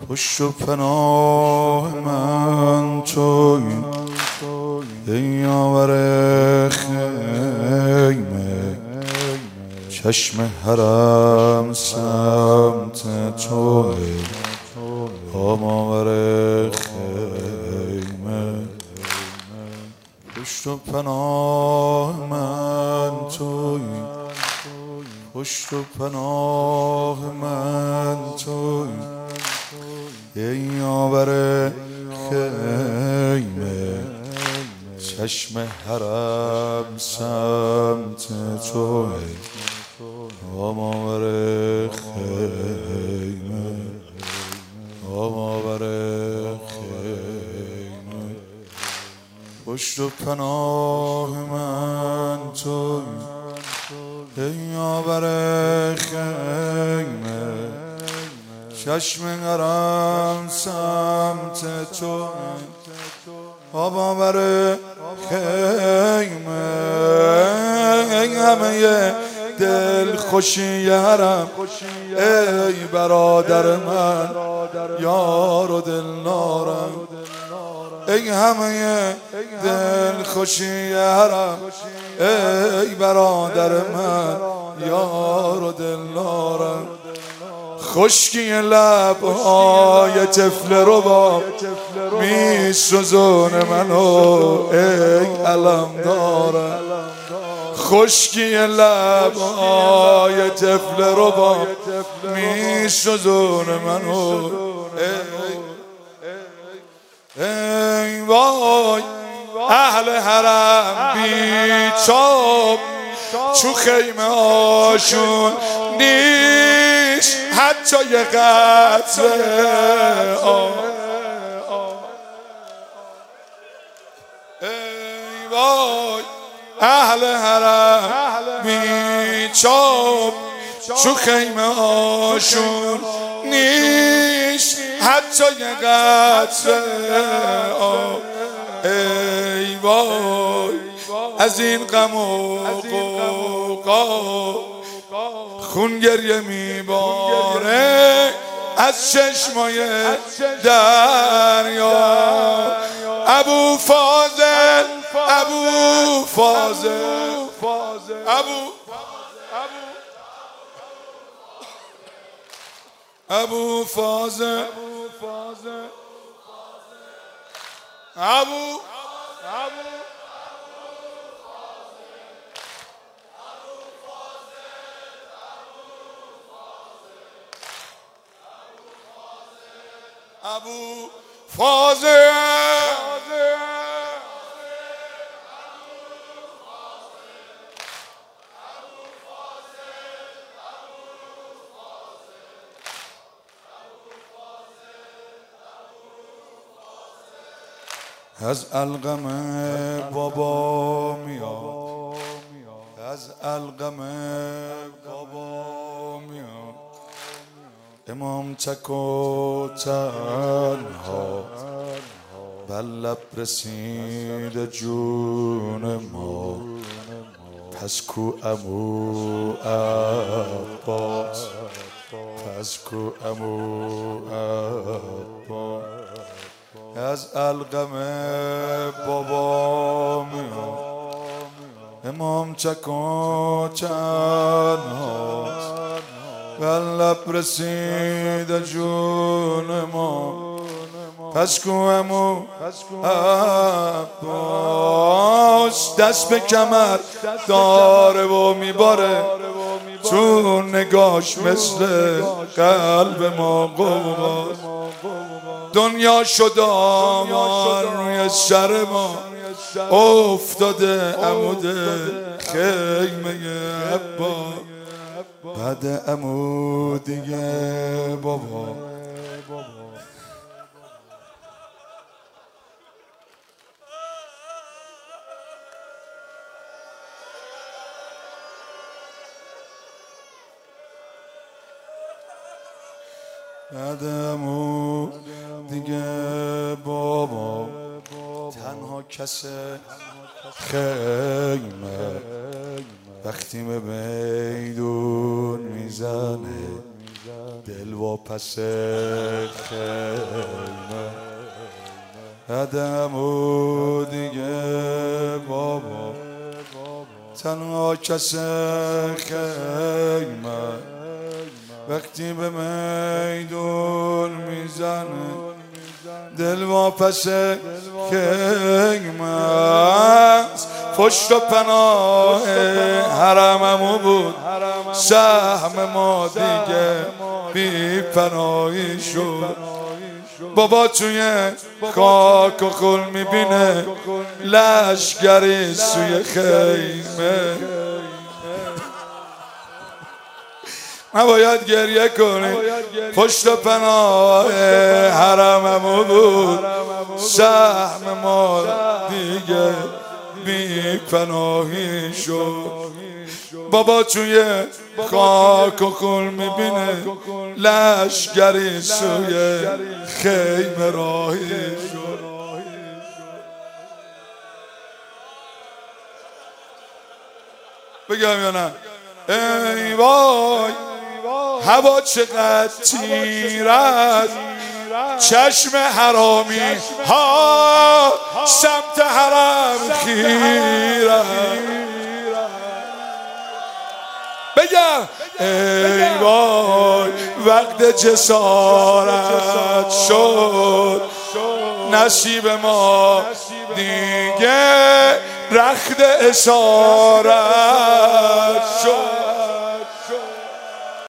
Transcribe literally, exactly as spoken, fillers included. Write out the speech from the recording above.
پشت و پناه من تویی ای یاور خیمه، چشم حرم سمت تویی آماور خیمه. پشت و پناه من تویی، پشت و پناه من تویی ای یاور خیمه، چشم حرم سمت تویی آماور خیمه، آماور خیمه. پشت و پناه من تویی ای یاور خیمه، چشم حرم سمت تویی آماور خیمه. ای همه دل خوشی حرم، ای برادر من یار و دلدارم، ای همه دل خوشی حرم، ای برادر من یار و دلدارم. خشکی لبهای طفل ربا می سوزونه منو ای علم دارم، خشکی لبهای طفل ربا می سوزونه منو ای وای. اهل حرم بیچاب چو خیمه هاشون نیست حتی یه قطره آب. ای وای اهل حرم بیچاب چو خیمه هاشون نیست حتی یه قطره آب. ای وای از این غم و غوغا خون گریه میباره از چشمای دریا. ابو فاضل ابو فاضل ابو ابو فاضل ابو ابو فاضل از القم بابا میاد، از القم بابا میاد امام تک و تنها بر لب رسید جون ما. پس کو عمو عباس، پس کو عمو عباس از القم بابا میاد امام تک و تنها بر لب رسید جون ما. پس کو عمو عباس دست به کمر داره و میباره، چون نگاش مثل قلب ما قوقاز. دنیا شد آمان روی سر ما، افتاده عمود خیمه عباس. بعد عمود دیگه بابا بعدمو دیگه بابا تنها کس خیمه وقتی به میدون میزنه دل واپس خیمه. بعدم و دیگه بابا تنها کس خیمه وقتی به میدون میزنه دل واپس خیمه است. پشت و پناه حرممو بود سهم ما دیگه بی پناهی شد. بابا توی خاک و خون میبینه لشگری سوی خیمه. نباید گریه کنی پشت و پناه حرممو بود سهم ما دیگه بی پناهی شد. بابا توی خاک و خون میبینه لشگری سوی خیمه راهی شد. بگم یا نه؟ ای وای هوا چقدر تیر است، چشم حرامی ها سمت حرم خیره. بگم ای وای وقت جسارت شد، نصیب ما دیگه رخت اسارت شد.